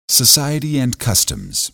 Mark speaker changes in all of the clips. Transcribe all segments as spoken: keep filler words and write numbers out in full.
Speaker 1: Society and customs.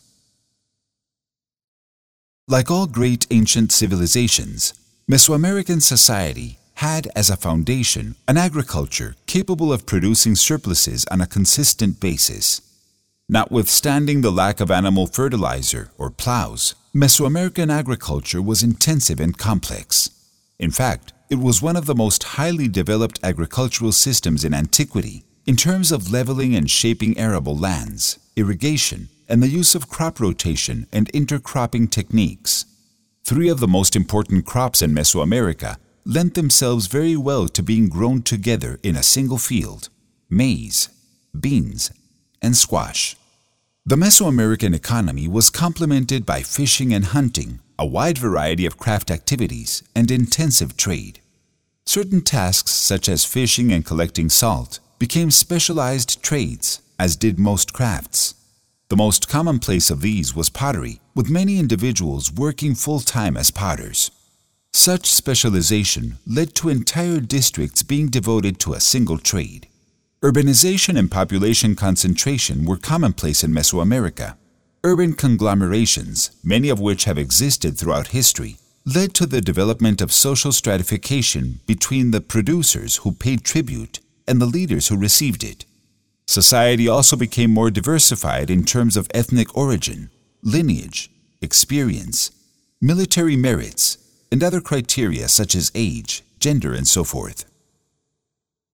Speaker 1: Like all great ancient civilizations, Mesoamerican society had as a foundation an agriculture capable of producing surpluses on a consistent basis. Notwithstanding the lack of animal fertilizer or plows, Mesoamerican agriculture was intensive and complex. In fact, it was one of the most highly developed agricultural systems in antiquity in terms of leveling and shaping arable lands, irrigation, and the use of crop rotation and intercropping techniques. Three of the most important crops in Mesoamerica lent themselves very well to being grown together in a single field: maize, beans, and squash. The Mesoamerican economy was complemented by fishing and hunting, a wide variety of craft activities, and intensive trade. Certain tasks such as fishing and collecting salt became specialized trades, as did most crafts. The most commonplace of these was pottery, with many individuals working full-time as potters. Such specialization led to entire districts being devoted to a single trade. Urbanization and population concentration were commonplace in Mesoamerica. Urban conglomerations, many of which have existed throughout history, led to the development of social stratification between the producers who paid tribute and the leaders who received it. Society also became more diversified in terms of ethnic origin, lineage, experience, military merits, and other criteria such as age, gender, and so forth.